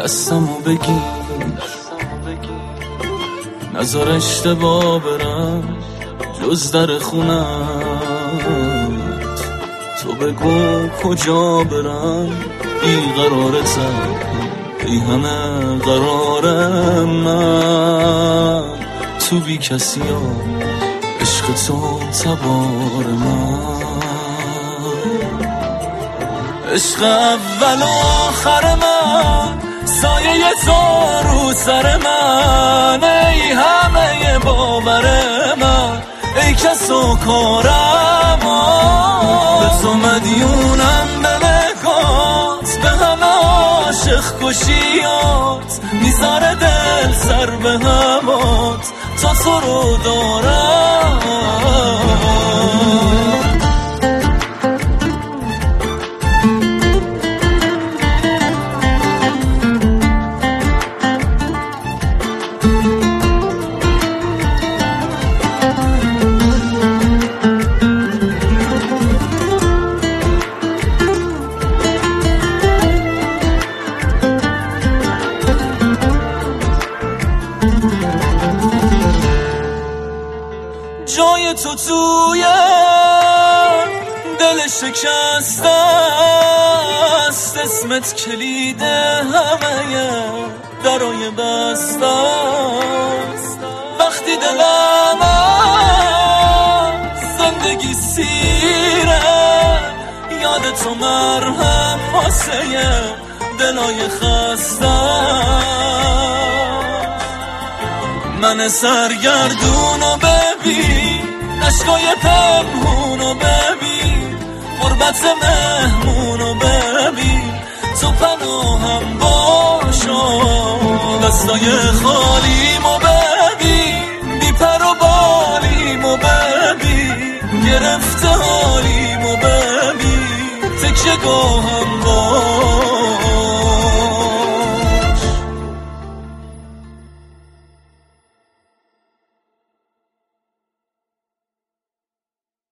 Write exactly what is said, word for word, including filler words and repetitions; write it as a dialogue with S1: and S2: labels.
S1: دستمو بگیر، نذار اشتباه برم جز در خونت. تو بگو کجا برم بیقرارتم، ای همه قرارم من تو بی کسی ها، عشق تو تبار من. عشق اول و آخر من، سایه تو رو سر من، ای همه باور من، ای کس و کارم. به تو مدیونم به نگات، به همه عاشق کشیات، میذاره دل سر به همات تا تو رو دارم. جای تو توی دل شکسته است، اسمت کلید همه درای بسته است. وقتی دلم از زندگی سیره، یاد تو مرهم واسه دلای خسته. من سرگردونو ببین، عشقای پنهونو ببین، غربت مهمونو ببین، تو پناهم باشو. دستای خالیمو ببین، بی پر و بالیمو ببین، گرفته حالیمو ببین، تکیه گاهم